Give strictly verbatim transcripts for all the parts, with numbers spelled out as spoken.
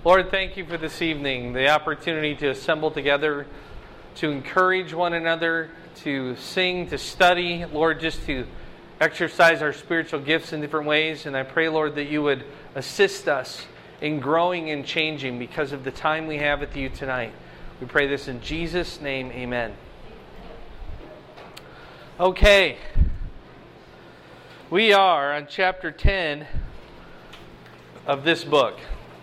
Lord, thank you for this evening, the opportunity to assemble together, to encourage one another, to sing, to study, Lord, just to exercise our spiritual gifts in different ways. And I pray, Lord, that you would assist us in growing and changing because of the time we have with you tonight. We pray this in Jesus' name, amen. Okay. We are on chapter ten of this book.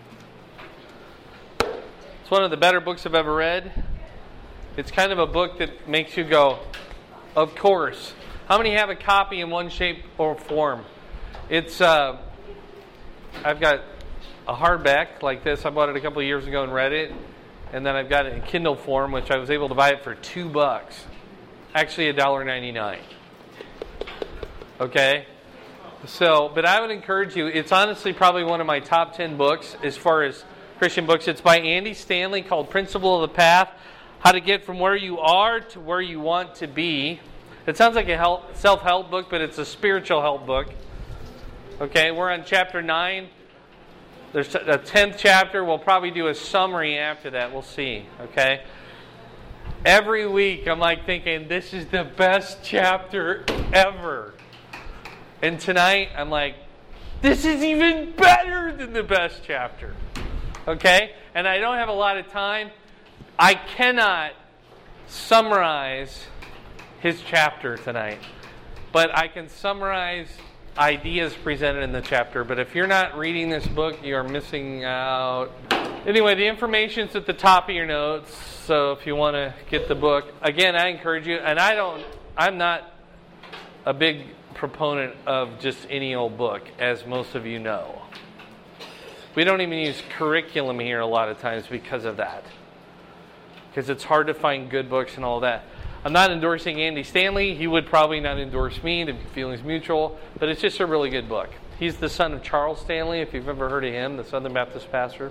It's one of the better books I've ever read. It's kind of a book that makes you go, of course. How many have a copy in one shape or form? It's, uh, I've got a hardback like this. I bought it a couple of years ago and read it. And then I've got it in Kindle form, which I was able to buy it for two bucks. Actually, one dollar and ninety-nine cents. Okay? So, but I would encourage you, it's honestly probably one of my top ten books as far as Christian books. It's by Andy Stanley called Principle of the Path, How to Get from Where You Are to Where You Want to Be. It sounds like a help, self-help book, but it's a spiritual help book. Okay, we're on chapter nine. There's a tenth chapter. We'll probably do a summary after that. We'll see. Okay? Every week I'm like thinking, this is the best chapter ever. And tonight I'm like, this is even better than the best chapter. Okay? And I don't have a lot of time. I cannot summarize his chapter tonight. But I can summarize ideas presented in the chapter. But if you're not reading this book, you are missing out. Anyway, the information's at the top of your notes. So if you want to get the book, again, I encourage you. And I don't, I'm not a big proponent of just any old book, as most of you know. We don't even use curriculum here a lot of times because of that. Because it's hard to find good books and all that. I'm not endorsing Andy Stanley. He would probably not endorse me. The feeling's mutual. But it's just a really good book. He's the son of Charles Stanley, if you've ever heard of him, the Southern Baptist pastor.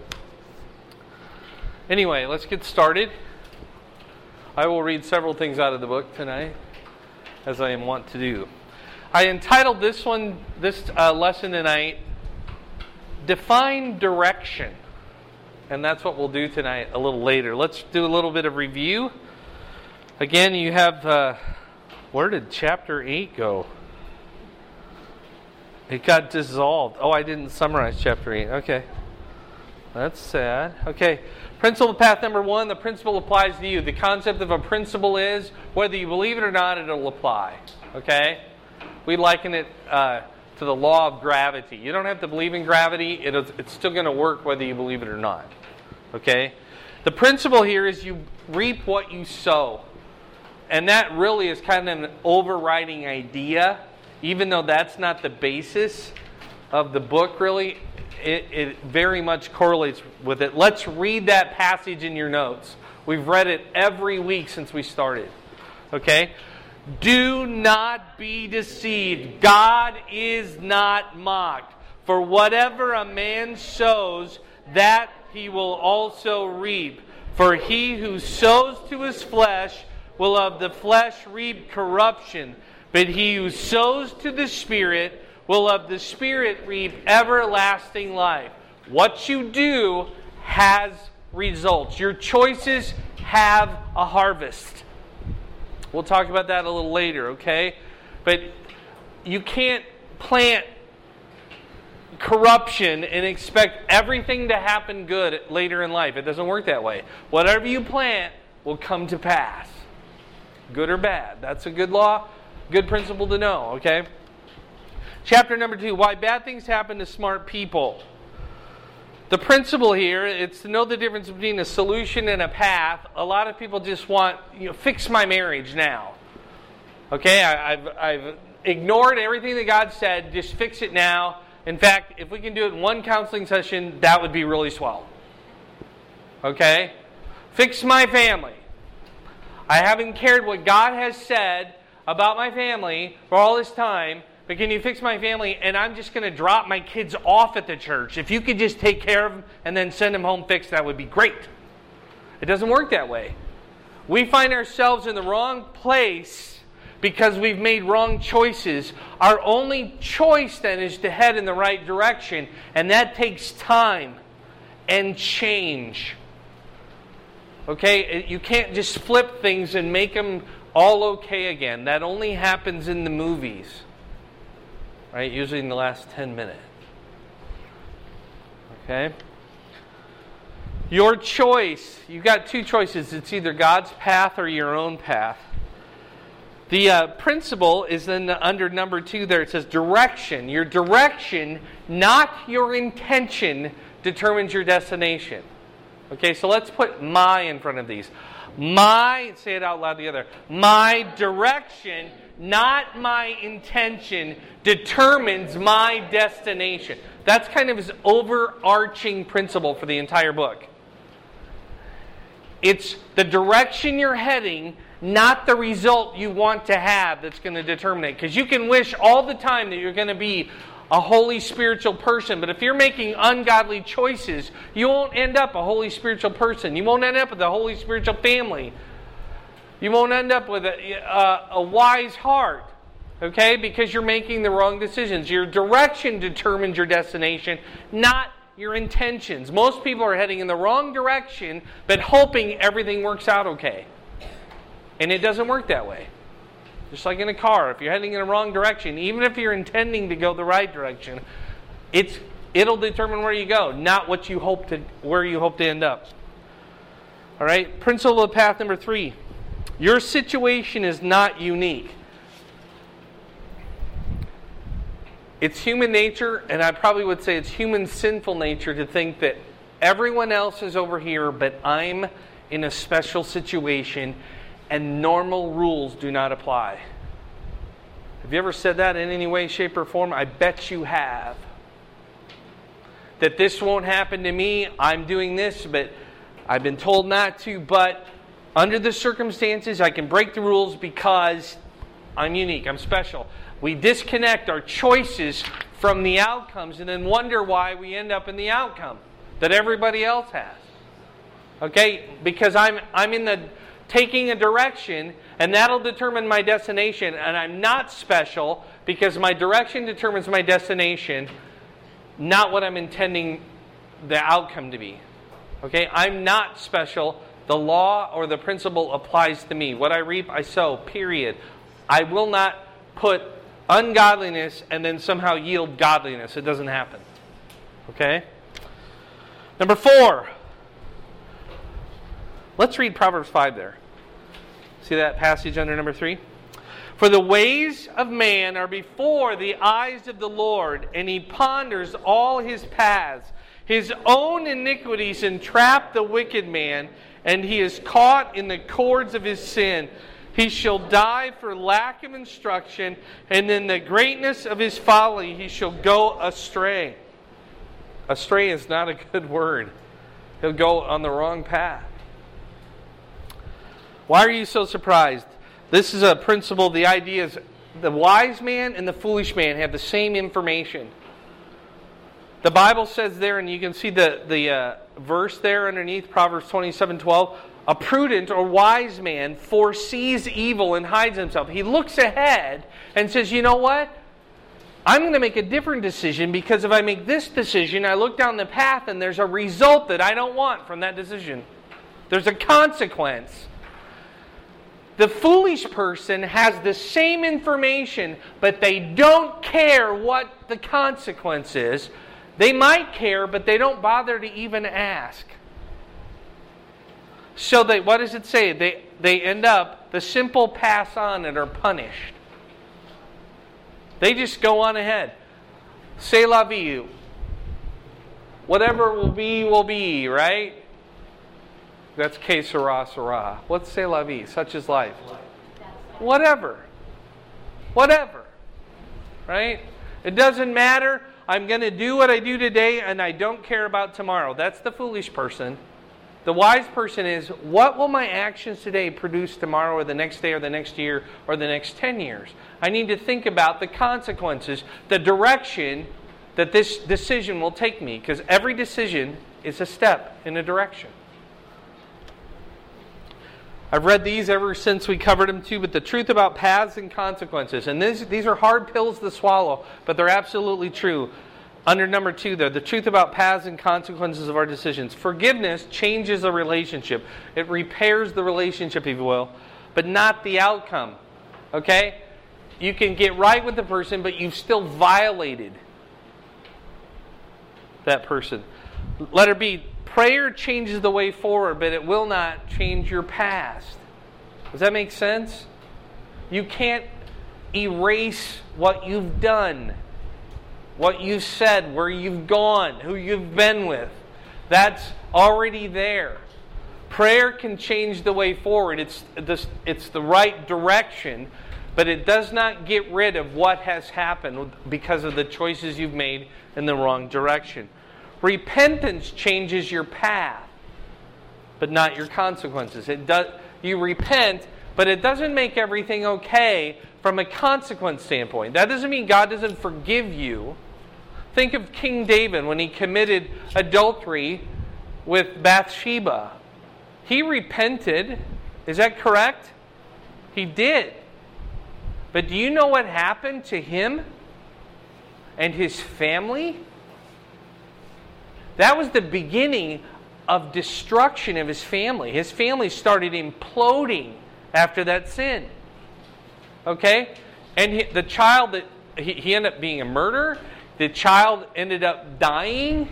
Anyway, let's get started. I will read several things out of the book tonight, as I am wont to do. I entitled this one, this uh, lesson tonight, Define Direction. And that's what we'll do tonight a little later. Let's do a little bit of review. Again, you have, uh, where did chapter eight go? It got dissolved. Oh, I didn't summarize chapter eight. Okay. That's sad. Okay. Principle of path number one, the principle applies to you. The concept of a principle is, whether you believe it or not, it'll apply. Okay? We liken it uh, to the law of gravity. You don't have to believe in gravity. It'll, it's still going to work whether you believe it or not. Okay? The principle here is you reap what you sow. And that really is kind of an overriding idea, even though that's not the basis of the book, really. It, it very much correlates with it. Let's read that passage in your notes. We've read it every week since we started. Okay? Do not be deceived. God is not mocked. For whatever a man sows, that he will also reap. For he who sows to his flesh will of the flesh reap corruption, but he who sows to the Spirit will of the Spirit reap everlasting life. What you do has results. Your choices have a harvest. We'll talk about that a little later, okay? But you can't plant corruption and expect everything to happen good later in life. It doesn't work that way. Whatever you plant will come to pass. Good or bad. That's a good law, good principle to know, okay? Chapter number two, why bad things happen to smart people. The principle here, it's to know the difference between a solution and a path. A lot of people just want, you know, fix my marriage now. Okay, I, I've, I've ignored everything that God said, just fix it now. In fact, if we can do it in one counseling session, that would be really swell. Okay? Fix my family. I haven't cared what God has said about my family for all this time, but can you fix my family? And I'm just going to drop my kids off at the church. If you could just take care of them and then send them home fixed, that would be great. It doesn't work that way. We find ourselves in the wrong place because we've made wrong choices. Our only choice then is to head in the right direction, and that takes time, and change. Okay? You can't just flip things and make them all okay again. That only happens in the movies. Right? Usually in the last ten minutes. Okay? Your choice. You've got two choices. It's either God's path or your own path. The uh, principle is in the, under number two there. It says direction. Your direction, not your intention, determines your destination. Okay, so let's put my in front of these. My, say it out loud together. My direction, not my intention, determines my destination. That's kind of his overarching principle for the entire book. It's the direction you're heading, not the result you want to have, that's going to determine it. Because you can wish all the time that you're going to be a holy spiritual person, but if you're making ungodly choices, you won't end up a holy spiritual person. You won't end up with a holy spiritual family. You won't end up with a, a, a wise heart, okay? Because you're making the wrong decisions. Your direction determines your destination, not your intentions. Most people are heading in the wrong direction, but hoping everything works out okay. And it doesn't work that way. Just like in a car, if you're heading in the wrong direction, even if you're intending to go the right direction, it's it'll determine where you go, not what you hope to where you hope to end up. All right, principle of path number three. Your situation is not unique. It's human nature, and I probably would say it's human sinful nature to think that everyone else is over here, but I'm in a special situation and normal rules do not apply. Have you ever said that in any way, shape, or form? I bet you have. That this won't happen to me, I'm doing this, but I've been told not to, but under the circumstances, I can break the rules because I'm unique, I'm special. We disconnect our choices from the outcomes and then wonder why we end up in the outcome that everybody else has. Okay? Because I'm I'm in the taking a direction, and that'll determine my destination, and I'm not special because my direction determines my destination, not what I'm intending the outcome to be. Okay? I'm not special. The law or the principle applies to me. What I reap, I sow, period. I will not put ungodliness and then somehow yield godliness. It doesn't happen. Okay? Number four. Let's read Proverbs five there. See that passage under number three? For the ways of man are before the eyes of the Lord, and he ponders all his paths. His own iniquities entrap the wicked man, and he is caught in the cords of his sin. He shall die for lack of instruction, and in the greatness of his folly he shall go astray. Astray is not a good word. He'll go on the wrong path. Why are you so surprised? This is a principle. The idea is the wise man and the foolish man have the same information. The Bible says there, and you can see the, the uh, verse there underneath, Proverbs twenty-seven twelve. A prudent or wise man foresees evil and hides himself. He looks ahead and says, you know what? I'm going to make a different decision because if I make this decision, I look down the path and there's a result that I don't want from that decision. There's a consequence. The foolish person has the same information, but they don't care what the consequence is. They might care, but they don't bother to even ask. So they, what does it say? They, they end up, the simple pass on and are punished. They just go on ahead. C'est la vie. Whatever will be, will be, right? That's que sera, sera. What's c'est la vie? Such is life. Whatever. Whatever. Right? It doesn't matter. I'm going to do what I do today and I don't care about tomorrow. That's the foolish person. The wise person is, what will my actions today produce tomorrow or the next day or the next year or the next ten years? I need to think about the consequences, the direction that this decision will take me, because every decision is a step in a direction. I've read these ever since we covered them too, but the truth about paths and consequences, and this, these are hard pills to swallow, but they're absolutely true. under number two there, the truth about paths and consequences of our decisions. Forgiveness changes a relationship. It repairs the relationship, if you will, but not the outcome. Okay? You can get right with the person, but you've still violated that person. Letter B, prayer changes the way forward, but it will not change your past. Does that make sense? You can't erase what you've done, what you've said, where you've gone, who you've been with. That's already there. Prayer can change the way forward. It's the, it's the right direction, but it does not get rid of what has happened because of the choices you've made in the wrong direction. Repentance changes your path, but not your consequences. It does. You repent, but it doesn't make everything okay from a consequence standpoint. That doesn't mean God doesn't forgive you. Think of King David when he committed adultery with Bathsheba. He repented. Is that correct? He did. But do you know what happened to him and his family? That was the beginning of destruction of his family. His family started imploding after that sin. Okay? And he, the child that he, he ended up being a murderer. The child ended up dying.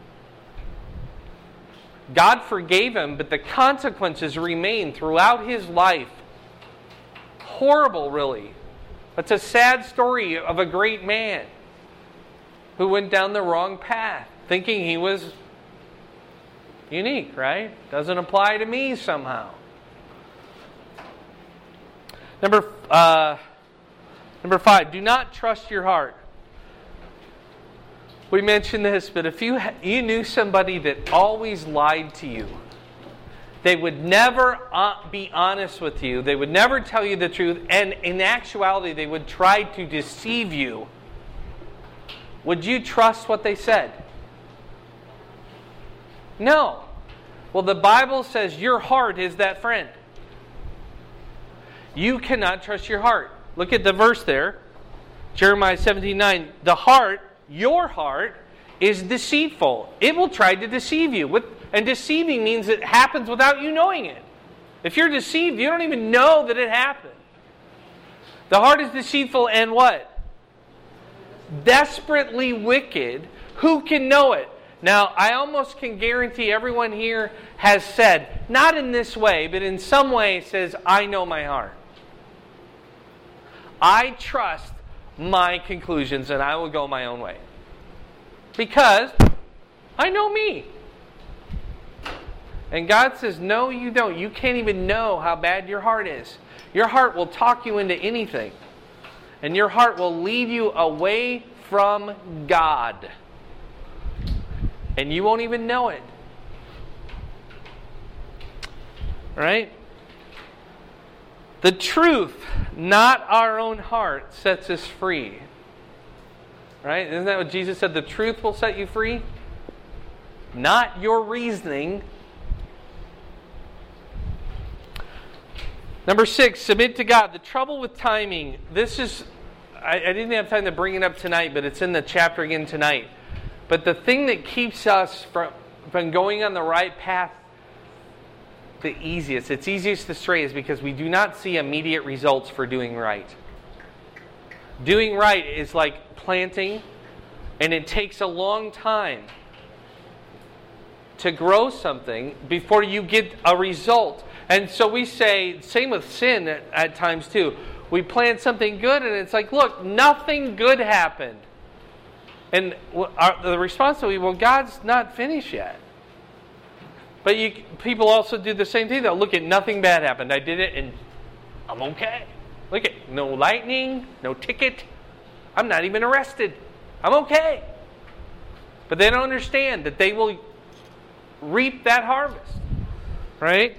God forgave him, but the consequences remained throughout his life. Horrible, really. It's a sad story of a great man who went down the wrong path, thinking he was unique, right? Doesn't apply to me somehow. Number uh, number five, do not trust your heart. We mentioned this, but if you you knew somebody that always lied to you, they would never be honest with you, they would never tell you the truth, and in actuality they would try to deceive you, would you trust what they said? No. Well, the Bible says your heart is that friend. You cannot trust your heart. Look at the verse there. Jeremiah seventeen nine. The heart, your heart, is deceitful. It will try to deceive you. With, and deceiving means it happens without you knowing it. If you're deceived, you don't even know that it happened. The heart is deceitful and what? Desperately wicked. Who can know it? Now, I almost can guarantee everyone here has said, not in this way, but in some way says, I know my heart. I trust my conclusions and I will go my own way. Because I know me. And God says, no, you don't. You can't even know how bad your heart is. Your heart will talk you into anything. And your heart will lead you away from God. And you won't even know it. Right? The truth, not our own heart, sets us free. Right? Isn't that what Jesus said? The truth will set you free? Not your reasoning. Number six, submit to God. The trouble with timing. This is, I, I didn't have time to bring it up tonight, but it's in the chapter again tonight. But the thing that keeps us from, from going on the right path the easiest, it's easiest to stray, is because we do not see immediate results for doing right. Doing right is like planting, and it takes a long time to grow something before you get a result. And so we say, same with sin at, at times too. We plant something good, and it's like, look, nothing good happened. And our, the response will be, well, God's not finished yet. But you, people also do the same thing. They'll look at nothing bad happened. I did it and I'm okay. Look at no lightning, no ticket. I'm not even arrested. I'm okay. But they don't understand that they will reap that harvest. Right?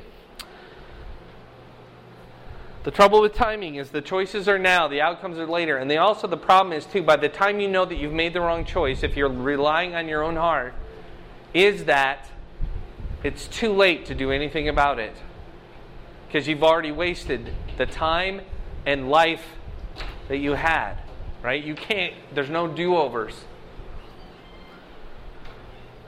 The trouble with timing is the choices are now, the outcomes are later. And they also, the problem is too, by the time you know that you've made the wrong choice, if you're relying on your own heart, is that it's too late to do anything about it. Because you've already wasted the time and life that you had. Right? You can't, there's no do-overs.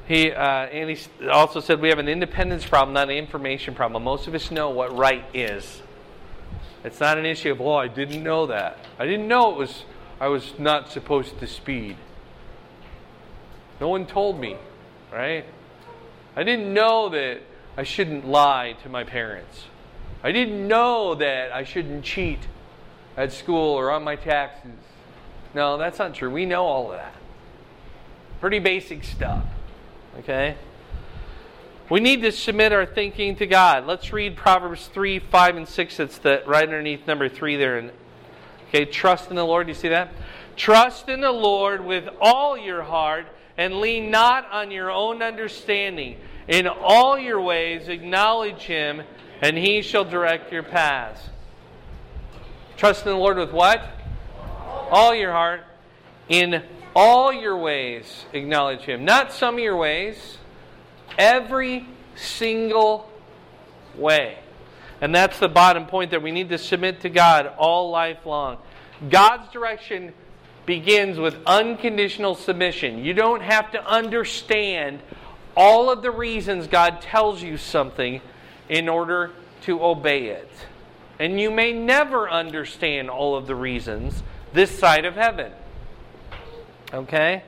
He uh, and he also said we have an independence problem, not an information problem. Most of us know what right is. It's not an issue of, oh, I didn't know that. I didn't know it was I was not supposed to speed. No one told me, right? I didn't know that I shouldn't lie to my parents. I didn't know that I shouldn't cheat at school or on my taxes. No, that's not true. We know all of that. Pretty basic stuff. Okay? We need to submit our thinking to God. Let's read Proverbs three, five, and six. It's the, right underneath number three there. Okay, trust in the Lord. Do you see that? Trust in the Lord with all your heart and lean not on your own understanding. In all your ways acknowledge Him, and He shall direct your paths. Trust in the Lord with what? All your heart. In all your ways acknowledge Him. Not some of your ways. Every single way. And that's the bottom point, that we need to submit to God all life long. God's direction begins with unconditional submission. You don't have to understand all of the reasons God tells you something in order to obey it. And you may never understand all of the reasons this side of heaven. Okay?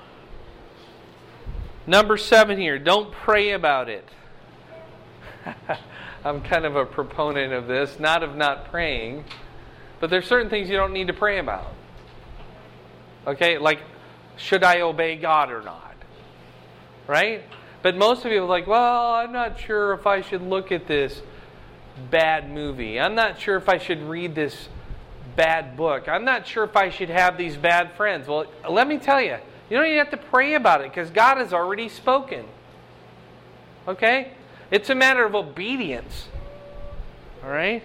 Number seven here, don't pray about it. I'm kind of a proponent of this, not of not praying, but there's certain things you don't need to pray about. Okay, like, should I obey God or not? Right? But most of you are like, well, I'm not sure if I should look at this bad movie. I'm not sure if I should read this bad book. I'm not sure if I should have these bad friends. Well, let me tell you, you don't even have to pray about it because God has already spoken. Okay? It's a matter of obedience. All right?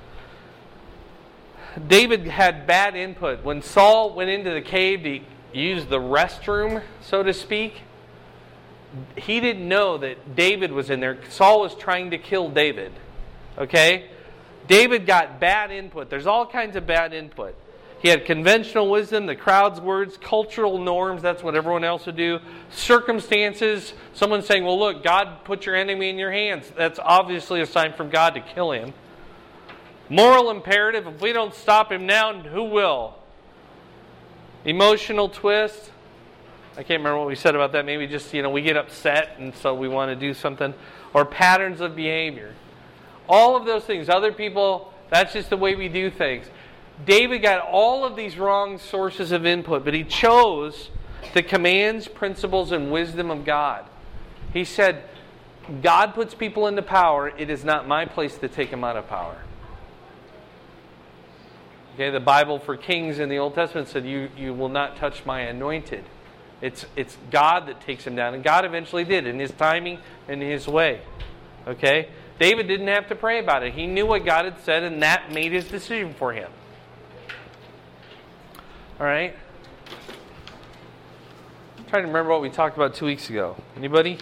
David had bad input. When Saul went into the cave to use the restroom, so to speak, he didn't know that David was in there. Saul was trying to kill David. Okay? David got bad input. There's all kinds of bad input. He had conventional wisdom, the crowd's words, cultural norms, that's what everyone else would do. Circumstances, someone saying, well, look, God put your enemy in your hands. That's obviously a sign from God to kill him. Moral imperative, if we don't stop him now, who will? Emotional twist. I can't remember what we said about that. Maybe just, you know, we get upset and so we want to do something. Or patterns of behavior. All of those things. Other people, that's just the way we do things. David got all of these wrong sources of input, but he chose the commands, principles, and wisdom of God. He said, God puts people into power. It is not my place to take them out of power. Okay, the Bible for kings in the Old Testament said, you, you will not touch my anointed. It's, it's God that takes him down. And God eventually did in his timing and in his way. Okay? David didn't have to pray about it. He knew what God had said, and that made his decision for him. All right? I'm trying to remember what we talked about two weeks ago. Anybody?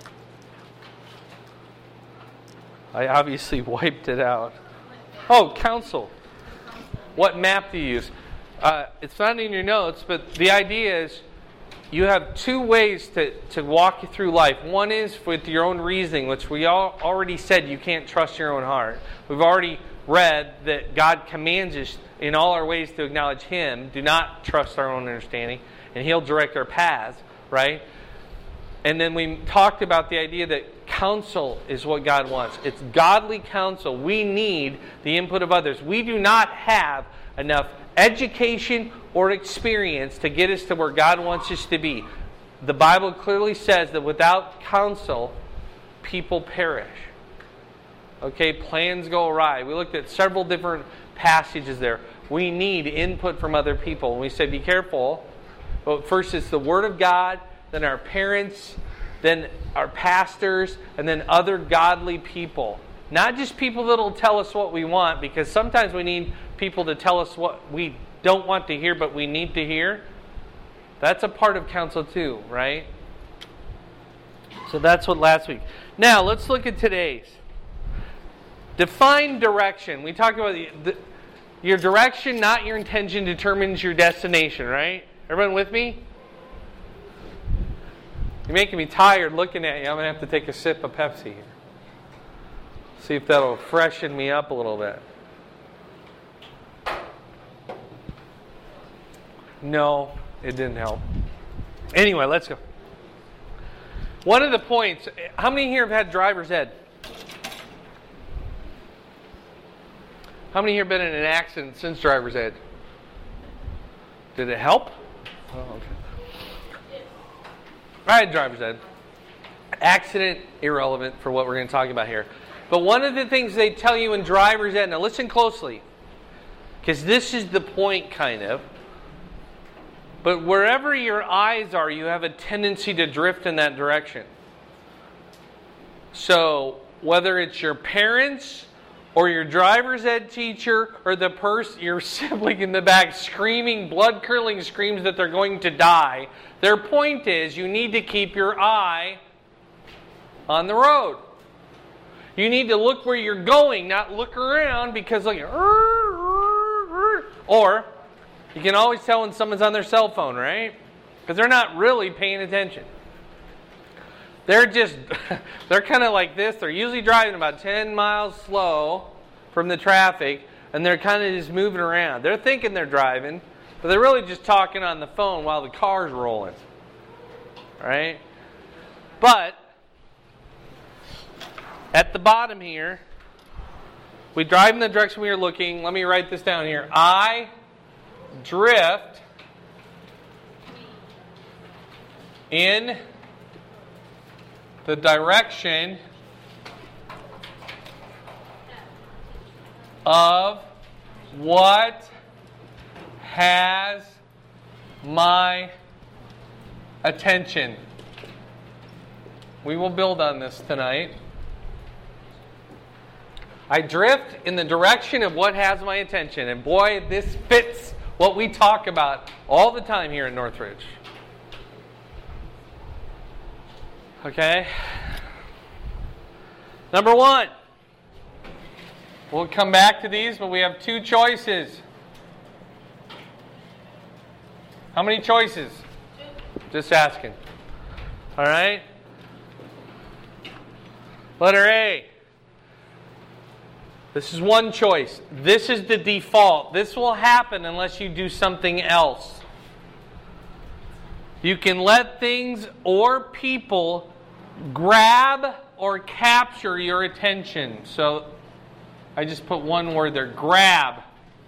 I obviously wiped it out. Oh, counsel. What map do you use? Uh, it's not in your notes, but the idea is you have two ways to, to walk you through life. One is with your own reasoning, which we all already said you can't trust your own heart. We've already read that God commands us in all our ways to acknowledge Him. Do not trust our own understanding. And He'll direct our paths, right? And then we talked about the idea that counsel is what God wants. It's godly counsel. We need the input of others. We do not have enough education or experience to get us to where God wants us to be. The Bible clearly says that without counsel, people perish. Okay, plans go awry. We looked at several different passages there. We need input from other people. And we say, be careful. But first it's the Word of God, then our parents, then our pastors, and then other godly people. Not just people that will tell us what we want, because sometimes we need people to tell us what we don't want to hear, but we need to hear. That's a part of counsel too, right? So that's what last week. Now, let's look at today's. Define direction. We talked about the, the, your direction, not your intention, determines your destination, right? Everyone with me? You're making me tired looking at you. I'm going to have to take a sip of Pepsi here. See if that'll freshen me up a little bit. No, it didn't help. Anyway, let's go. One of the points, how many here have had driver's ed? How many here have been in an accident since driver's ed? Did it help? Oh, okay. I had driver's ed. Accident, irrelevant for what we're going to talk about here. But one of the things they tell you in driver's ed, now listen closely, because this is the point kind of, but wherever your eyes are, you have a tendency to drift in that direction. So whether it's your parents or your driver's ed teacher or the person, your sibling in the back screaming blood-curdling screams that they're going to die, their point is you need to keep your eye on the road. You need to look where you're going, not look around, because like, or you can always tell when someone's on their cell phone, right? Because they're not really paying attention. They're just, they're kind of like this. They're usually driving about ten miles slow from the traffic, and they're kind of just moving around. They're thinking they're driving, but they're really just talking on the phone while the car's rolling. Right? But at the bottom here, we drive in the direction we are looking. Let me write this down here. I drift in the direction of what has my attention. We will build on this tonight. I drift in the direction of what has my attention. And boy, this fits what we talk about all the time here in Northridge. Okay? Number one. We'll come back to these, but we have two choices. How many choices? Just asking. All right? Letter A. This is one choice. This is the default. This will happen unless you do something else. You can let things or people grab or capture your attention. So I just put one word there, grab.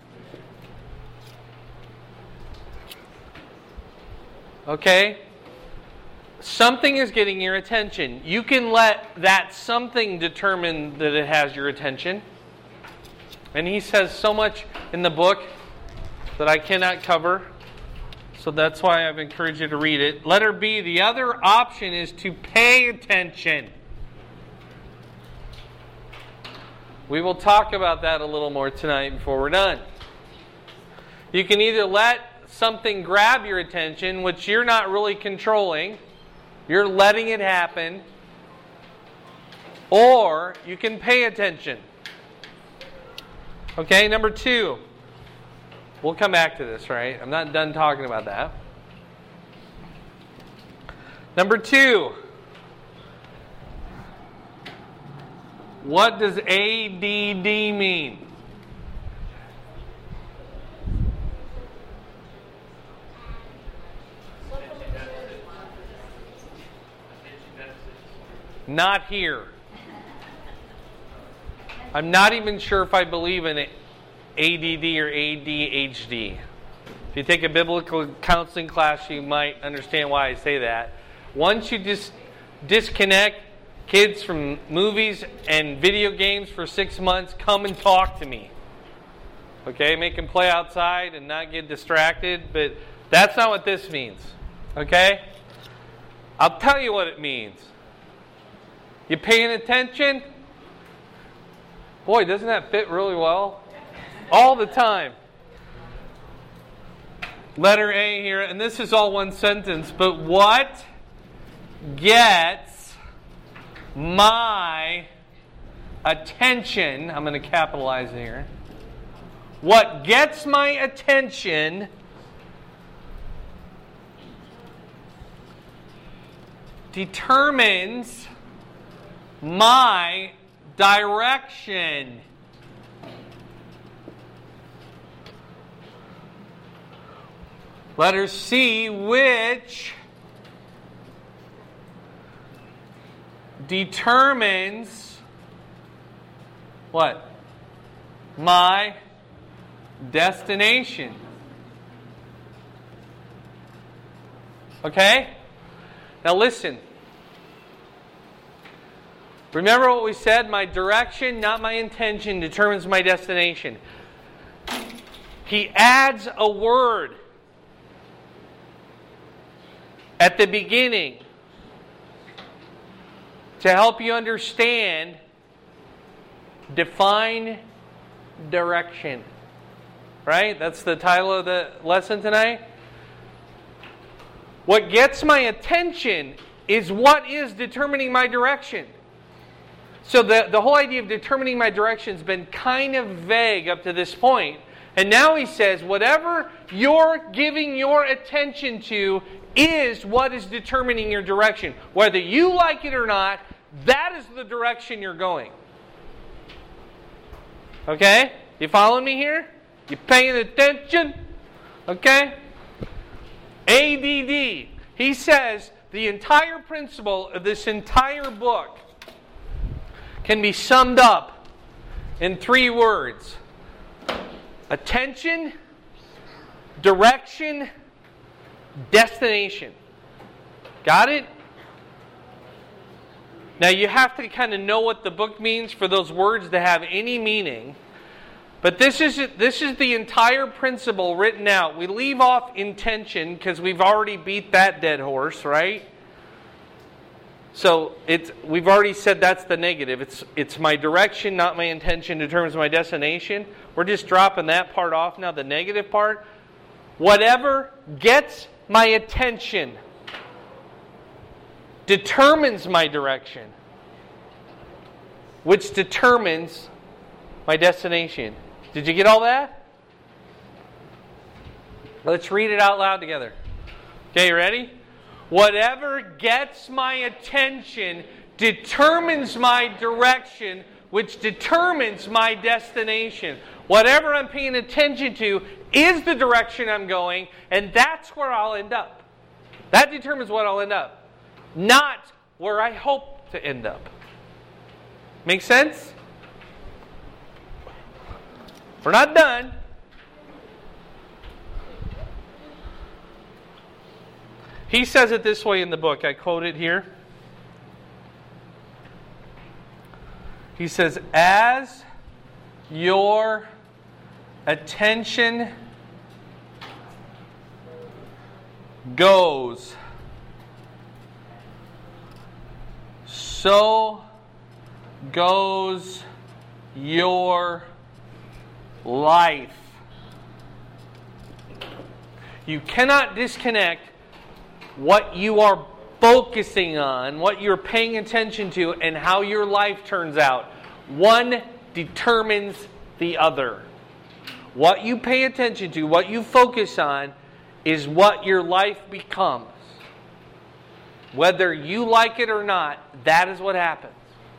Okay? Something is getting your attention. You can let that something determine that it has your attention. And he says so much in the book that I cannot cover. So that's why I've encouraged you to read it. Letter B, the other option is to pay attention. We will talk about that a little more tonight before we're done. You can either let something grab your attention, which you're not really controlling. You're letting it happen. Or you can pay attention. Okay, number two. We'll come back to this, right? I'm not done talking about that. Number two. What does A D D mean? Not here. I'm not even sure if I believe in A D D or A D H D. If you take a biblical counseling class, you might understand why I say that. Once you just disconnect kids from movies and video games for six months, come and talk to me. Okay, make them play outside and not get distracted, but that's not what this means. Okay? I'll tell you what it means. You paying attention? Boy, doesn't that fit really well? All the time. Letter A here, and this is all one sentence, but what gets my attention, I'm going to capitalize here. What gets my attention determines my direction. Letter C, which determines what? My destination. Okay? Now listen. Remember what we said? My direction, not my intention, determines my destination. He adds a word at the beginning to help you understand. Define direction. Right? That's the title of the lesson tonight. What gets my attention is what is determining my direction. So the, the whole idea of determining my direction has been kind of vague up to this point. And now he says, whatever you're giving your attention to is what is determining your direction. Whether you like it or not, that is the direction you're going. Okay? You following me here? You paying attention? Okay? A D D. He says the entire principle of this entire book can be summed up in three words. Attention, direction, destination. Got it? Now you have to kind of know what the book means for those words to have any meaning. But this is this is the entire principle written out. We leave off intention because we've already beat that dead horse, right? So it's we've already said that's the negative. It's it's my direction, not my intention, determines my destination. We're just dropping that part off now, the negative part. Whatever gets my attention determines my direction, which determines my destination. Did you get all that? Let's read it out loud together. Okay, you ready? Whatever gets my attention determines my direction, which determines my destination. Whatever I'm paying attention to is the direction I'm going, and that's where I'll end up. That determines what I'll end up, not where I hope to end up. Make sense? We're not done. He says it this way in the book. I quote it here. He says, as your attention goes, so goes your life. You cannot disconnect what you are focusing on, what you're paying attention to, and how your life turns out. One determines the other. What you pay attention to, what you focus on, is what your life becomes. Whether you like it or not, that is what happens.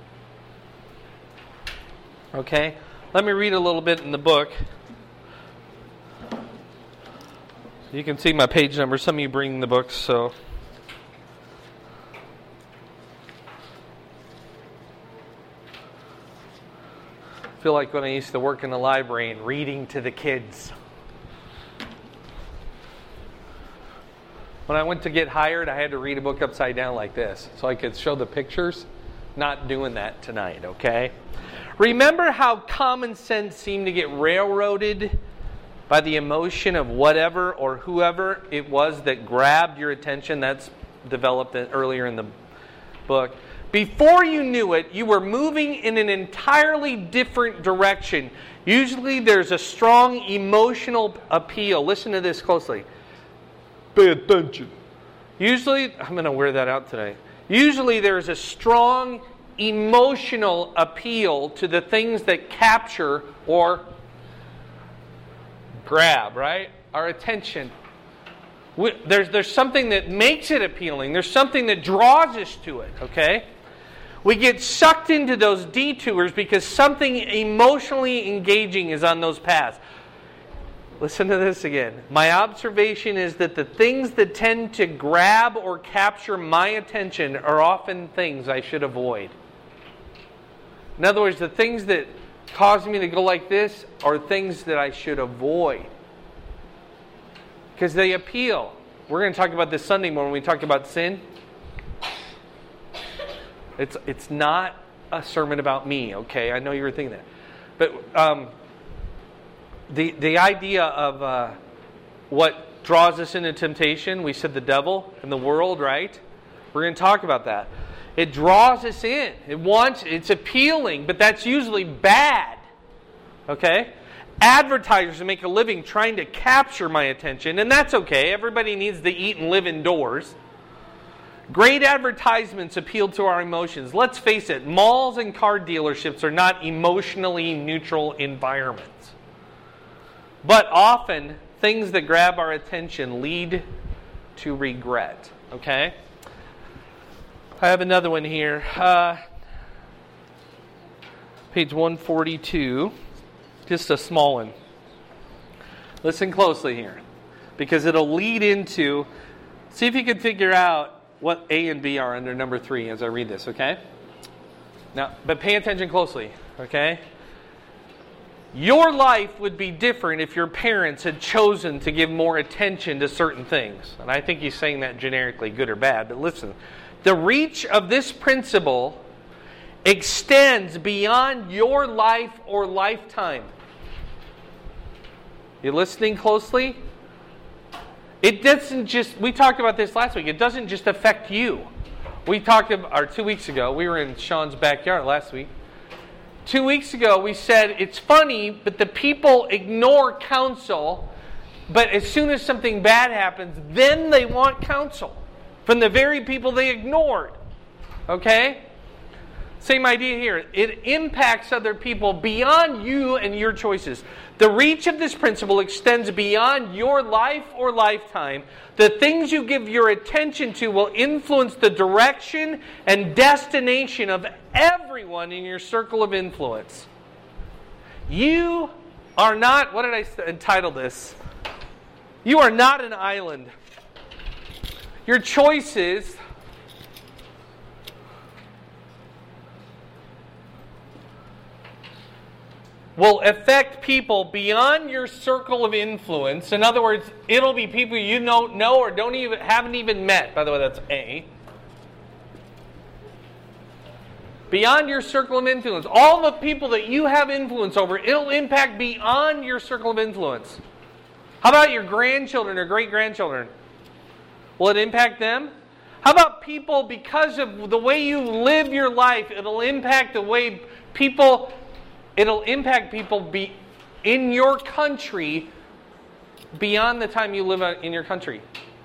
Okay? Let me read a little bit in the book. You can see my page number. Some of you bring the books, so. I feel like when I used to work in the library and reading to the kids. When I went to get hired, I had to read a book upside down like this so I could show the pictures. Not doing that tonight, okay? Remember how common sense seemed to get railroaded by the emotion of whatever or whoever it was that grabbed your attention? That's developed earlier in the book. Before you knew it, you were moving in an entirely different direction. Usually there's a strong emotional appeal. Listen to this closely. Pay attention. Usually, I'm going to wear that out today. Usually there's a strong emotional appeal to the things that capture or grab, right, our attention. We, there's, there's something that makes it appealing. There's something that draws us to it, okay? We get sucked into those detours because something emotionally engaging is on those paths. Listen to this again. My observation is that the things that tend to grab or capture my attention are often things I should avoid. In other words, the things that cause me to go like this are things that I should avoid. Because they appeal. We're going to talk about this Sunday morning when we talk about sin. It's it's not a sermon about me, okay? I know you were thinking that. But um, the the idea of uh, what draws us into temptation, we said the devil and the world, right? We're going to talk about that. It draws us in. It wants, it's appealing, but that's usually bad, okay? Advertisers make a living trying to capture my attention, and that's okay. Everybody needs to eat and live indoors. Great advertisements appeal to our emotions. Let's face it, malls and car dealerships are not emotionally neutral environments. But often, things that grab our attention lead to regret. Okay? I have another one here. Uh, page one forty-two. Just a small one. Listen closely here. Because it'll lead into... See if you can figure out what A and B are under number three as I read this, okay? Now, but pay attention closely, okay? Your life would be different if your parents had chosen to give more attention to certain things. And I think he's saying that generically, good or bad, but listen. The reach of this principle extends beyond your life or lifetime. You listening closely? It doesn't just, we talked about this last week, it doesn't just affect you. We talked about, or two weeks ago, we were in Sean's backyard last week. Two weeks ago we said, it's funny, but the people ignore counsel, but as soon as something bad happens, then they want counsel from the very people they ignored. Okay? Same idea here. It impacts other people beyond you and your choices. The reach of this principle extends beyond your life or lifetime. The things you give your attention to will influence the direction and destination of everyone in your circle of influence. You are not, what did I entitle this? You are not an island. Your choices will affect people beyond your circle of influence. In other words, it'll be people you don't know or don't even haven't even met. By the way, that's A. Beyond your circle of influence. All the people that you have influence over, it'll impact beyond your circle of influence. How about your grandchildren or great-grandchildren? Will it impact them? How about people, because of the way you live your life, it'll impact the way people... It'll impact people be in your country beyond the time you live in your country.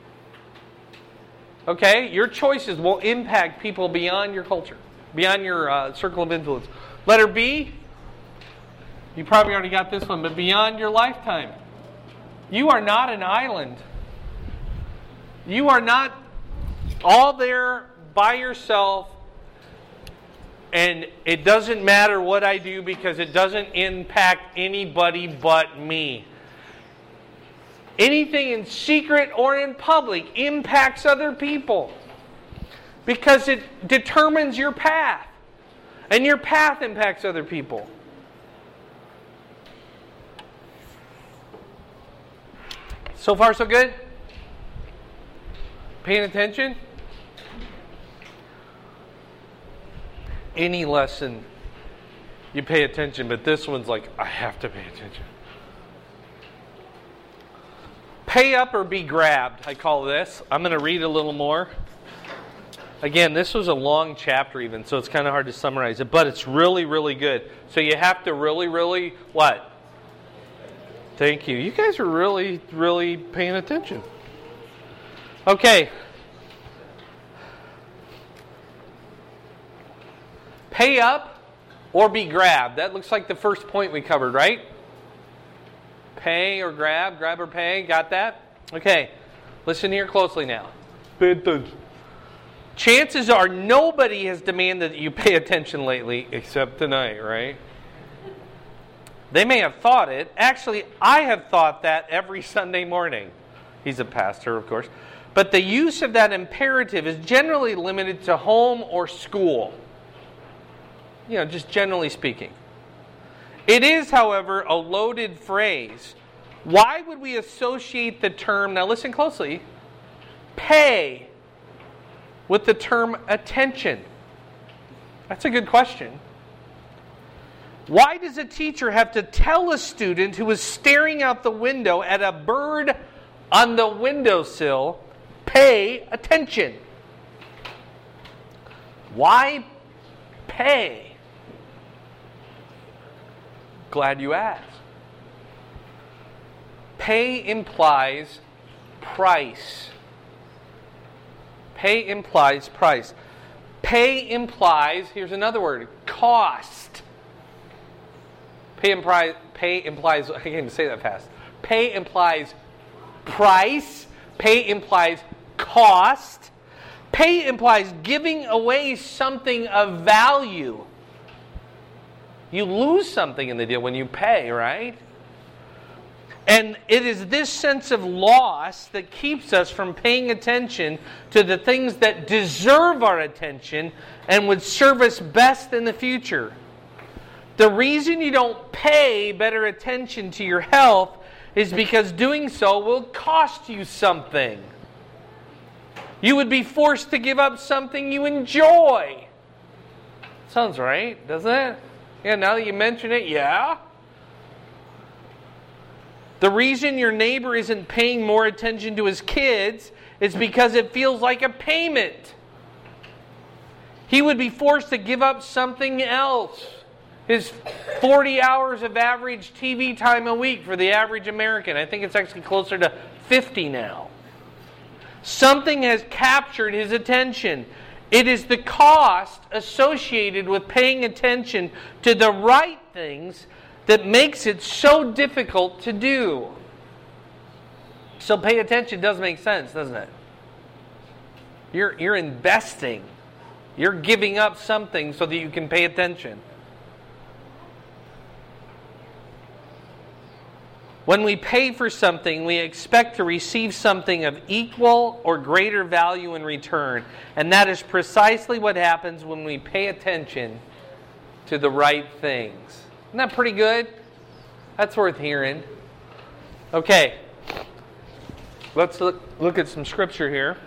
Okay? Your choices will impact people beyond your culture, beyond your uh, circle of influence. Letter B, you probably already got this one, but beyond your lifetime. You are not an island. You are not all there by yourself. And it doesn't matter what I do because it doesn't impact anybody but me. Anything in secret or in public impacts other people because it determines your path. And your path impacts other people. So far, so good? Paying attention? Any lesson, you pay attention, but this one's like, I have to pay attention. Pay up or be grabbed, I call this. I'm going to read a little more. Again, this was a long chapter even, so it's kind of hard to summarize it, but it's really, really good. So you have to really, really, what? Thank you. You guys are really, really paying attention. Okay. Pay up or be grabbed. That looks like the first point we covered, right? Pay or grab, grab or pay. Got that? Okay. Listen here closely now. Pay attention. Chances are nobody has demanded that you pay attention lately except tonight, right? They may have thought it. Actually, I have thought that every Sunday morning. He's a pastor, of course. But the use of that imperative is generally limited to home or school. You know, just generally speaking. It is, however, a loaded phrase. Why would we associate the term, now listen closely, pay with the term attention? That's a good question. Why does a teacher have to tell a student who is staring out the window at a bird on the windowsill, pay attention? Why pay? Glad you asked. Pay implies price. Pay implies price. Pay implies, here's another word, cost. Pay implies, pay implies, I can't even say that fast. Pay implies price. Pay implies cost. Pay implies giving away something of value. You lose something in the deal when you pay, right? And it is this sense of loss that keeps us from paying attention to the things that deserve our attention and would serve us best in the future. The reason you don't pay better attention to your health is because doing so will cost you something. You would be forced to give up something you enjoy. Sounds right, doesn't it? Yeah, now that you mention it, yeah. The reason your neighbor isn't paying more attention to his kids is because it feels like a payment. He would be forced to give up something else. His forty hours of average T V time a week for the average American. I think it's actually closer to fifty now. Something has captured his attention. It is the cost associated with paying attention to the right things that makes it so difficult to do. So pay attention does make sense, doesn't it? You're, you're investing. You're giving up something so that you can pay attention. When we pay for something, we expect to receive something of equal or greater value in return. And that is precisely what happens when we pay attention to the right things. Isn't that pretty good? That's worth hearing. Okay. Let's look, look at some scripture here.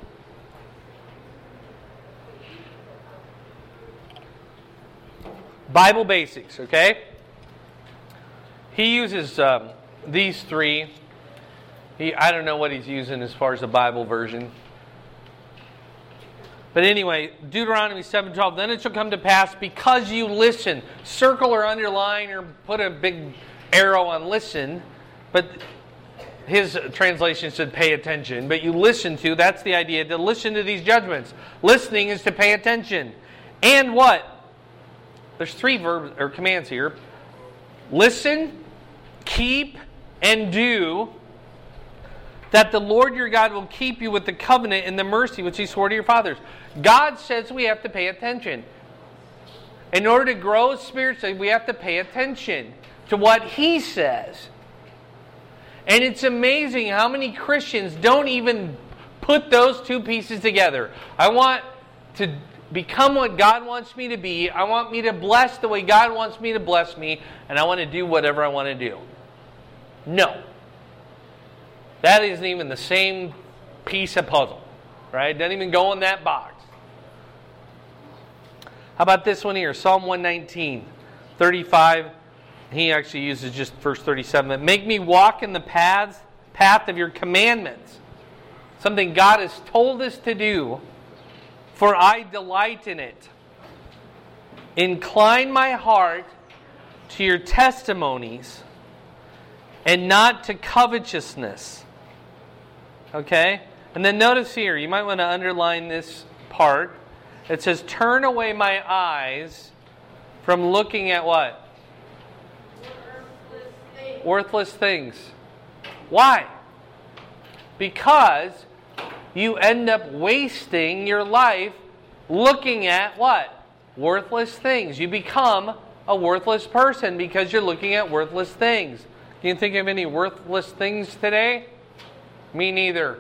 Bible basics, okay? He uses um, these three. He, I don't know what he's using as far as the Bible version. But anyway, Deuteronomy seven twelve, then it shall come to pass because you listen. Circle or underline or put a big arrow on listen. But his translation said pay attention. But you listen to, that's the idea, to listen to these judgments. Listening is to pay attention. And what? There's three verbs or commands here. Listen, keep, and do, that the Lord your God will keep you with the covenant and the mercy which He swore to your fathers. God says we have to pay attention. In order to grow spiritually, we have to pay attention to what He says. And it's amazing how many Christians don't even put those two pieces together. I want to become what God wants me to be. I want me to bless the way God wants me to bless me. And I want to do whatever I want to do. No. That isn't even the same piece of puzzle. Right? It doesn't even go in that box. How about this one here? Psalm one nineteen, thirty-five. He actually uses just verse thirty-seven. Make me walk in the paths, path of your commandments. Something God has told us to do. For I delight in it. Incline my heart to your testimonies and not to covetousness. Okay? And then notice here, you might want to underline this part. It says, turn away my eyes from looking at what? Worthless things. Worthless things. Why? Because you end up wasting your life looking at what? Worthless things. You become a worthless person because you're looking at worthless things. Can you think of any worthless things today? Me neither.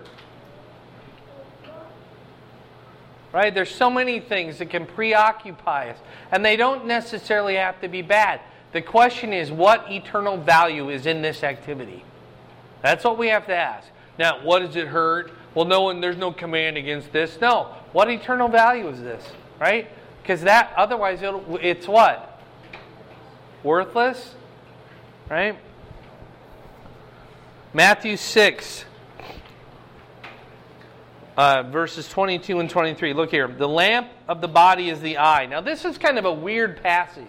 Right? There's so many things that can preoccupy us. And they don't necessarily have to be bad. The question is, what eternal value is in this activity? That's what we have to ask. Now, what does it hurt? Well, no one, there's no command against this. No. What eternal value is this? Right? Because that, otherwise, it'll, it's what? Worthless? Right? Matthew six, uh, verses twenty-two and twenty-three. Look here. The lamp of the body is the eye. Now, this is kind of a weird passage.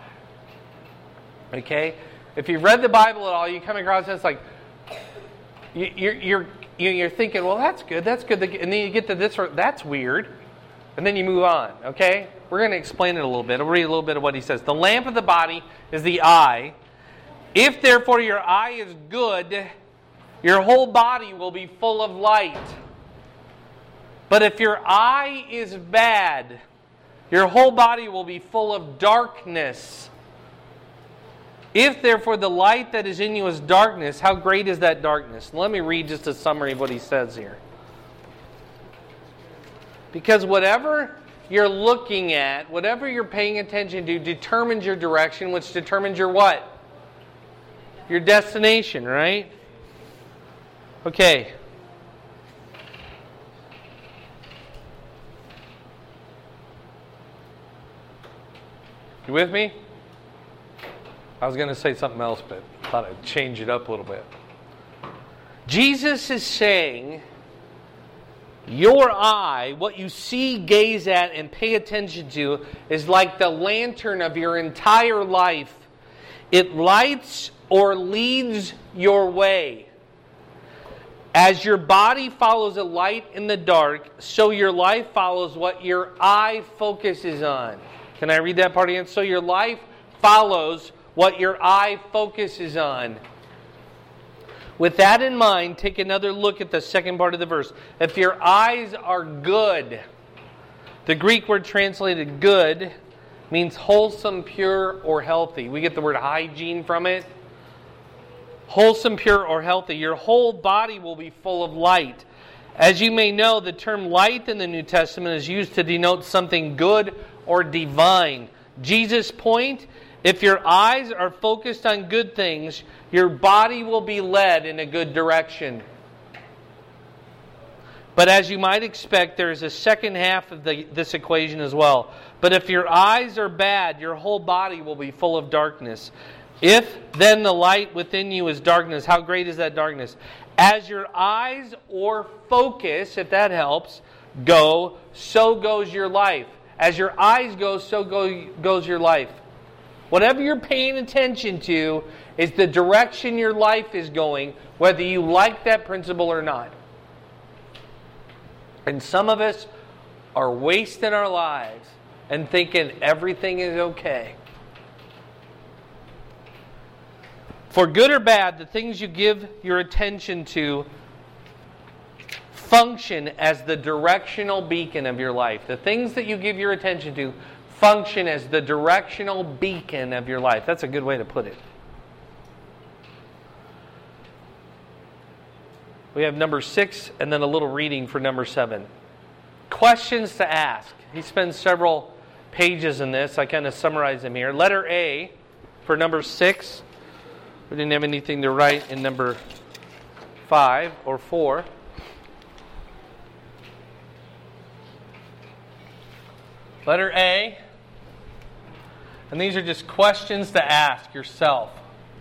Okay? If you've read the Bible at all, you come across this like, you, you're, you're, you're thinking, well, that's good, that's good. And then you get to this, that's weird. And then you move on. Okay? We're going to explain it a little bit. I'll read a little bit of what he says. The lamp of the body is the eye. If therefore your eye is good, your whole body will be full of light. But if your eye is bad, your whole body will be full of darkness. If therefore the light that is in you is darkness, how great is that darkness? Let me read just a summary of what he says here. Because whatever you're looking at, whatever you're paying attention to, determines your direction, which determines your what? Your destination, right? Okay. You with me? I was going to say something else, but I thought I'd change it up a little bit. Jesus is saying, your eye, what you see, gaze at, and pay attention to, is like the lantern of your entire life. It lights or leads your way. As your body follows a light in the dark, so your life follows what your eye focuses on. Can I read that part again? So your life follows what your eye focuses on. With that in mind, take another look at the second part of the verse. If your eyes are good, the Greek word translated good means wholesome, pure, or healthy. We get the word hygiene from it. Wholesome, pure, or healthy. Your whole body will be full of light. As you may know, the term light in the New Testament is used to denote something good or divine. Jesus' point, if your eyes are focused on good things, your body will be led in a good direction. But as you might expect, there is a second half of the, this equation as well. But if your eyes are bad, your whole body will be full of darkness. If then the light within you is darkness, how great is that darkness? As your eyes or focus, if that helps, go, so goes your life. As your eyes go, so go, goes your life. Whatever you're paying attention to is the direction your life is going, whether you like that principle or not. And some of us are wasting our lives and thinking everything is okay. For good or bad, the things you give your attention to function as the directional beacon of your life. The things that you give your attention to function as the directional beacon of your life. That's a good way to put it. We have number six and then a little reading for number seven. Questions to ask. He spends several pages in this. I kind of summarize them here. Letter A for number six. We didn't have anything to write in number five or four. Letter A. And these are just questions to ask yourself.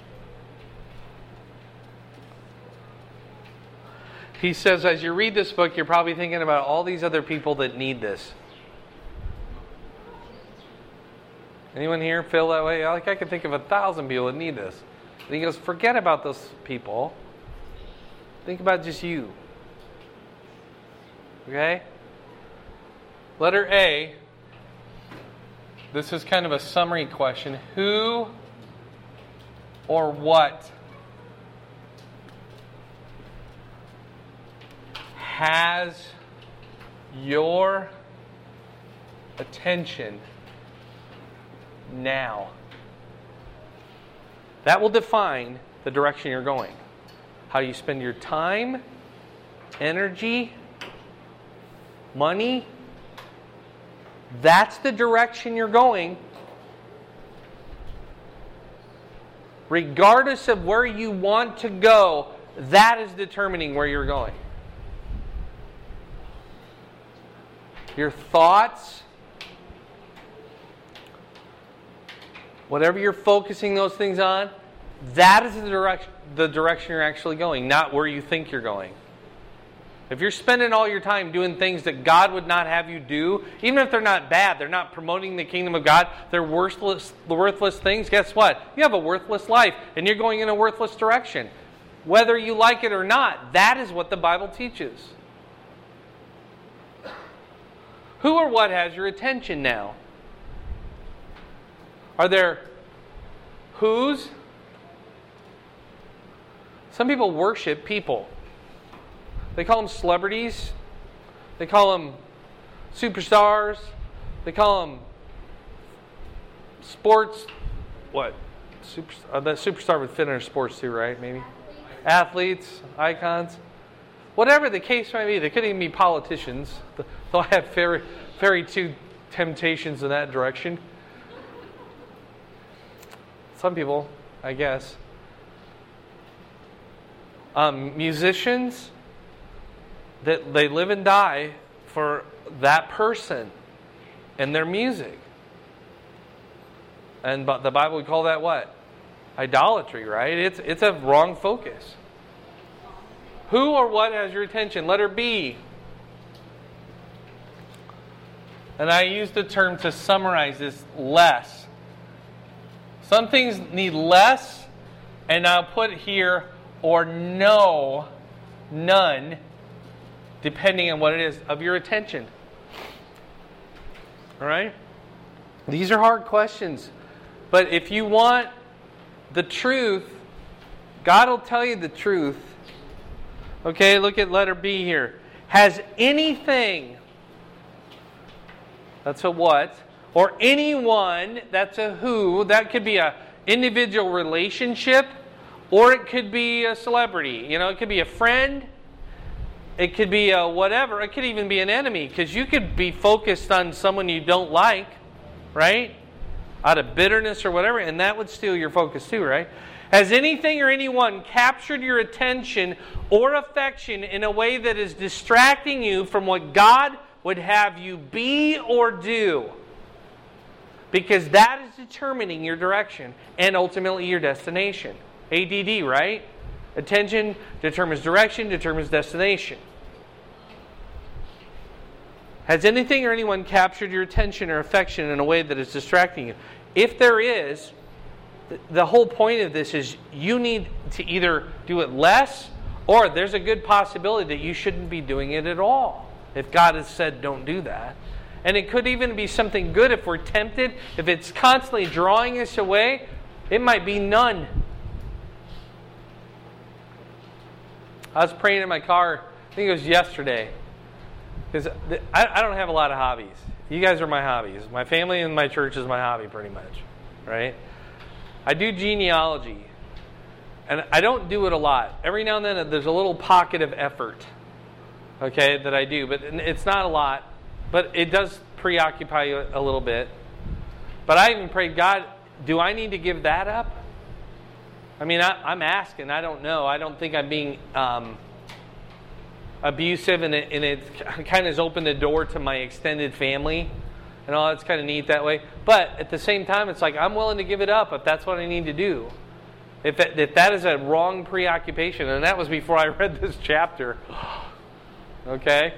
He says, as you read this book, you're probably thinking about all these other people that need this. Anyone here feel that way? Like I can think of a thousand people that need this. And he goes, forget about those people. Think about just you. Okay? Letter A. This is kind of a summary question. Who or what has your attention now? That will define the direction you're going. How you spend your time, energy, money. That's the direction you're going. Regardless of where you want to go, that is determining where you're going. Your thoughts, whatever you're focusing those things on, that is the direction, the direction you're actually going, not where you think you're going. If you're spending all your time doing things that God would not have you do, even if they're not bad, they're not promoting the kingdom of God, they're worthless, worthless things, guess what? You have a worthless life, and you're going in a worthless direction. Whether you like it or not, that is what the Bible teaches. Who or what has your attention now? Are there whos? Some people worship people. They call them celebrities. They call them superstars. They call them sports. What? Super, uh, that superstar would fit in sports too, right? Maybe athletes, icons, whatever the case might be. They could even be politicians. Though I have very, very two temptations in that direction. Some people, I guess. Um, musicians. That they live and die for that person and their music. And but the Bible would call that what? Idolatry, right? It's it's a wrong focus. Who or what has your attention? Letter B. And I use the term to summarize this, less. Some things need less, and I'll put here, or no, none, depending on what it is, of your attention. All right? These are hard questions. But if you want the truth, God will tell you the truth. Okay, look at letter B here. Has anything, that's a what, or anyone, that's a who, that could be an individual relationship, or it could be a celebrity. You know, it could be a friend. It could be a whatever. It could even be an enemy, because you could be focused on someone you don't like, right? Out of bitterness or whatever, and that would steal your focus too, right? Has anything or anyone captured your attention or affection in a way that is distracting you from what God would have you be or do? Because that is determining your direction and ultimately your destination. A D D, right? Attention determines direction, determines destination. Has anything or anyone captured your attention or affection in a way that is distracting you? If there is, the whole point of this is you need to either do it less, or there's a good possibility that you shouldn't be doing it at all, if God has said don't do that. And it could even be something good if we're tempted. If it's constantly drawing us away, it might be none. I was praying in my car, I think it was yesterday, because I, I don't have a lot of hobbies. You guys are my hobbies. My family and my church is my hobby pretty much, right? I do genealogy, and I don't do it a lot. Every now and then there's a little pocket of effort, okay, that I do, but it's not a lot, but it does preoccupy you a little bit. But I even prayed, God, do I need to give that up? I mean, I, I'm asking. I don't know. I don't think I'm being um, abusive, and it, and it kind of has opened the door to my extended family, and all that's kind of neat that way. But at the same time, it's like I'm willing to give it up if that's what I need to do. If that, if that is a wrong preoccupation, and that was before I read this chapter. Okay?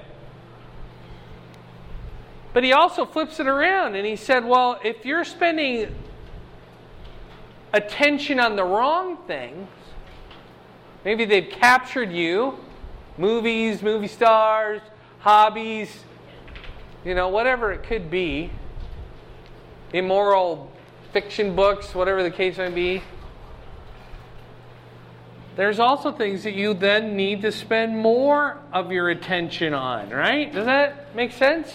But he also flips it around, and he said, well, if you're spending attention on the wrong things, maybe they've captured you, movies, movie stars, hobbies, you know, whatever it could be, immoral fiction books, whatever the case might be, there's also things that you then need to spend more of your attention on, right? Does that make sense?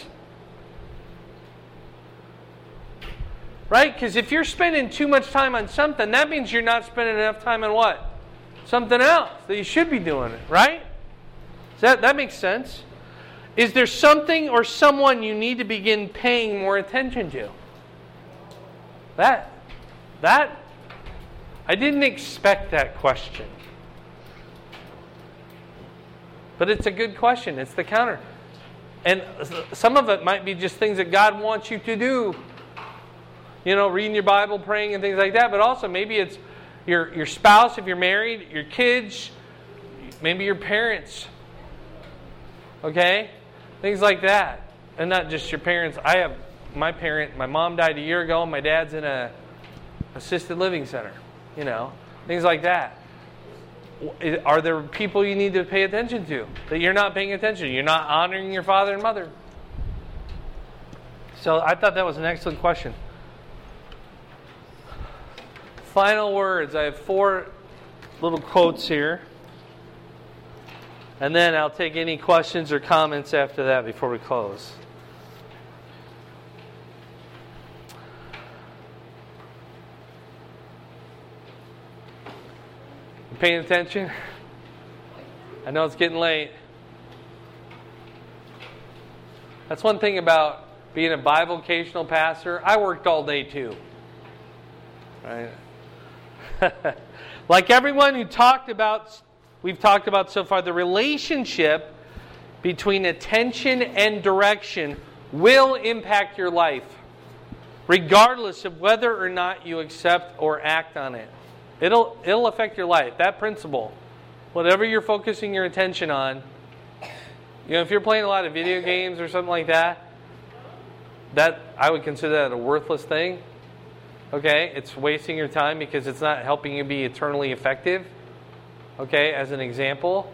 Right? Because if you're spending too much time on something, that means you're not spending enough time on what? Something else that you should be doing, right? Does that, that makes sense? Is there something or someone you need to begin paying more attention to? That, that, I didn't expect that question. But it's a good question. It's the counter. And some of it might be just things that God wants you to do. You know, reading your Bible, praying, and things like that. But also maybe it's your, your spouse if you're married, your kids, maybe your parents. Okay? Things like that. And not just your parents. I have my parent, my mom died a year ago, and my dad's in a assisted living center. You know, things like that. Are there people you need to pay attention to that you're not paying attention to? You're not honoring your father and mother. So I thought that was an excellent question. Final words. I have four little quotes here. And then I'll take any questions or comments after that before we close. You paying attention? I know it's getting late. That's one thing about being a bivocational pastor. I worked all day too. Right? Like everyone who talked about, we've talked about so far, the relationship between attention and direction will impact your life, regardless of whether or not you accept or act on it. It'll it'll affect your life. That principle, whatever you're focusing your attention on, you know, if you're playing a lot of video games or something like that, that I would consider that a worthless thing. Okay, it's wasting your time because it's not helping you be eternally effective. Okay, as an example,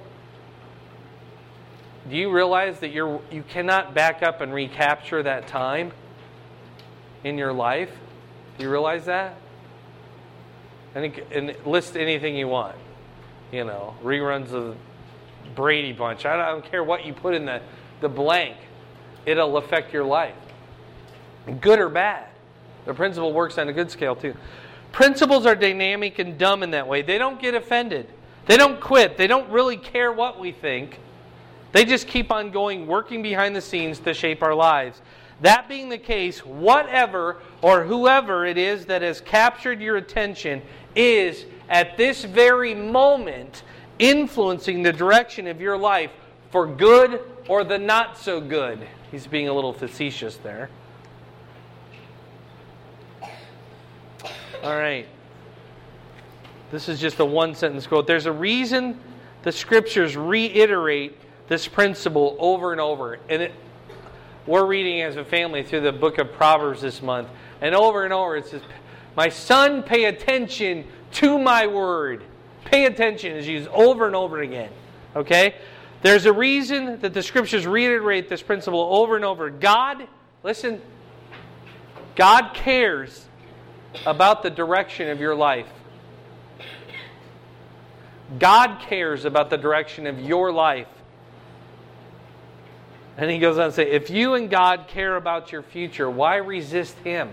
do you realize that you're you cannot back up and recapture that time in your life? Do you realize that? And, and list anything you want. You know, reruns of Brady Bunch. I don't, I don't care what you put in the, the blank. It'll affect your life. Good or bad. The principle works on a good scale too. Principles are dynamic and dumb in that way. They don't get offended. They don't quit. They don't really care what we think. They just keep on going, working behind the scenes to shape our lives. That being the case, whatever or whoever it is that has captured your attention is, at this very moment, influencing the direction of your life for good or the not so good. He's being a little facetious there. All right. This is just a one-sentence quote. There's a reason the Scriptures reiterate this principle over and over. And it, we're reading as a family through the book of Proverbs this month. And over and over it says, my son, pay attention to my word. Pay attention is used over and over again. Okay? There's a reason that the Scriptures reiterate this principle over and over. God, listen, God cares about the direction of your life. God cares about the direction of your life. And he goes on to say, if you and God care about your future, why resist Him?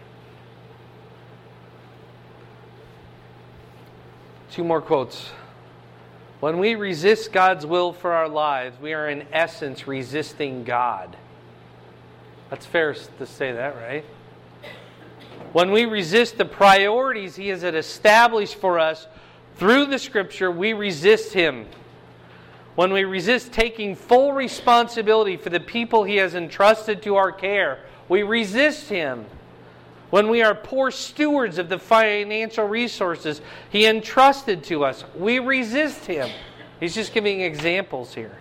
Two more quotes. When we resist God's will for our lives, we are in essence resisting God. That's fair to say that, right? When we resist the priorities He has established for us through the Scripture, we resist Him. When we resist taking full responsibility for the people He has entrusted to our care, we resist Him. When we are poor stewards of the financial resources He entrusted to us, we resist Him. He's just giving examples here.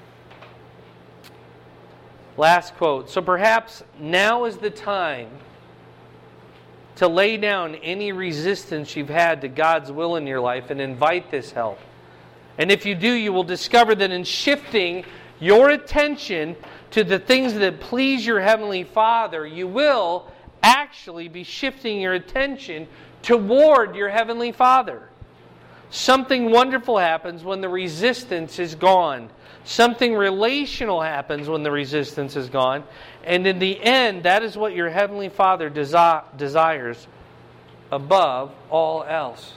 Last quote. So perhaps now is the time to lay down any resistance you've had to God's will in your life and invite this help. And if you do, you will discover that in shifting your attention to the things that please your Heavenly Father, you will actually be shifting your attention toward your Heavenly Father. Something wonderful happens when the resistance is gone. Something relational happens when the resistance is gone. And in the end, that is what your Heavenly Father desi- desires above all else.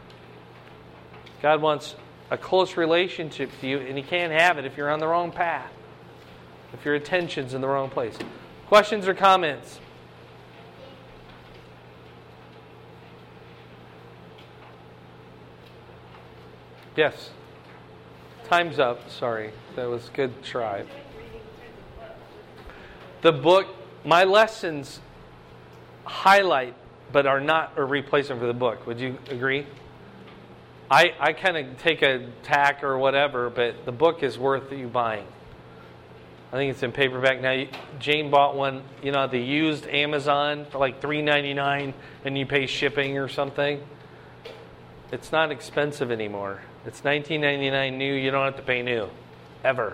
God wants a close relationship with you, and He can't have it if you're on the wrong path, if your attention's in the wrong place. Questions or comments? Yes. Time's up. Sorry. That was a good try. The book, my lessons highlight but are not a replacement for the book. Would you agree? I, I kind of take a tack or whatever, but the book is worth you buying. I think it's in paperback now. Jane bought one, you know, the used Amazon for like three ninety-nine, and you pay shipping or something. It's not expensive anymore. It's nineteen ninety-nine new. You don't have to pay new, ever.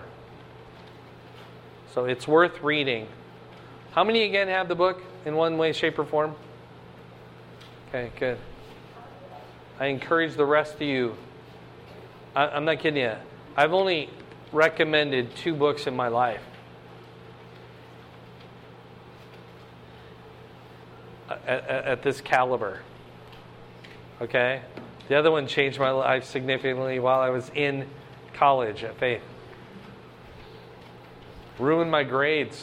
So it's worth reading. How many again have the book in one way, shape, or form? Okay, good. I encourage the rest of you. I, I'm not kidding you. I've only recommended two books in my life. At, at, at this caliber. Okay? The other one changed my life significantly while I was in college at Faith. Ruined my grades.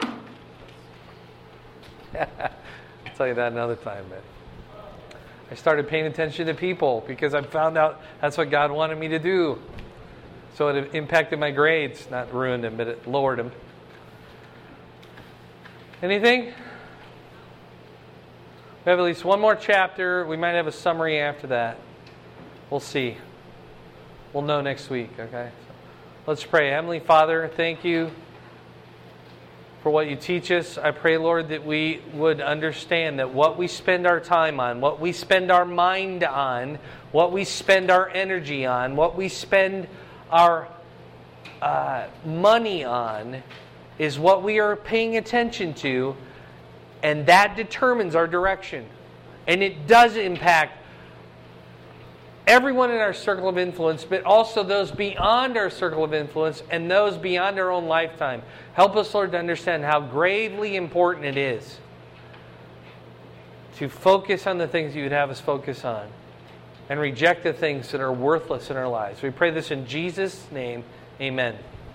I'll tell you that another time, but I started paying attention to people because I found out that's what God wanted me to do. So it impacted my grades. Not ruined them, but it lowered them. Anything? We have at least one more chapter. We might have a summary after that. We'll see. We'll know next week, okay? So let's pray. Heavenly Father, thank you for what you teach us. I pray, Lord, that we would understand that what we spend our time on, what we spend our mind on, what we spend our energy on, what we spend our uh, money on is what we are paying attention to, and that determines our direction. And it does impact everyone in our circle of influence, but also those beyond our circle of influence and those beyond our own lifetime. Help us, Lord, to understand how gravely important it is to focus on the things you would have us focus on and reject the things that are worthless in our lives. We pray this in Jesus' name. Amen.